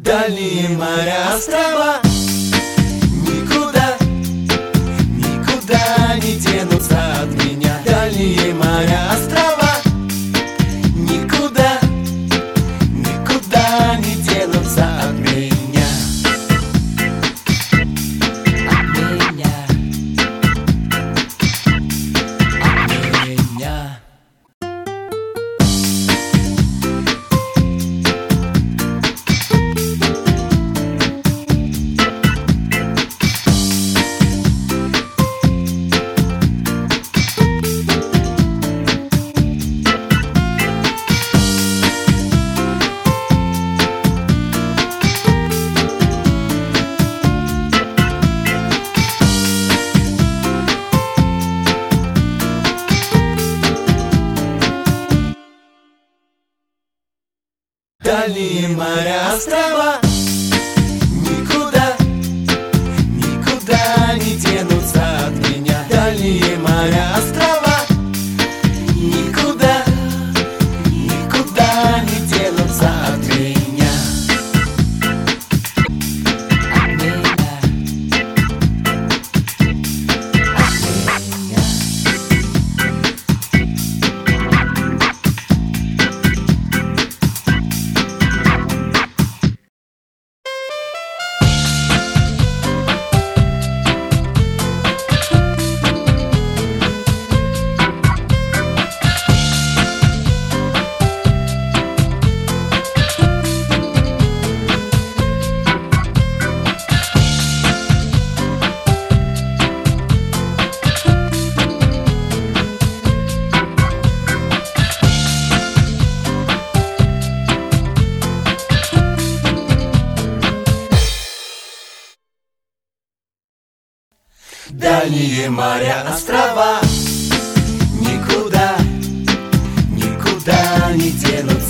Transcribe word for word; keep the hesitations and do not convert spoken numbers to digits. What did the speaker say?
Дальние моря, острова никуда, никуда не денутся от меня. Дальние моря, острова никуда, никуда не денутся от меня. От меня, от меня. Дальние моря, острова никуда, никуда не денутся от меня. Дальние моря, острова никуда, никуда не денутся от меня. От меня, от меня. Дальние моря, острова никуда, никуда не денутся.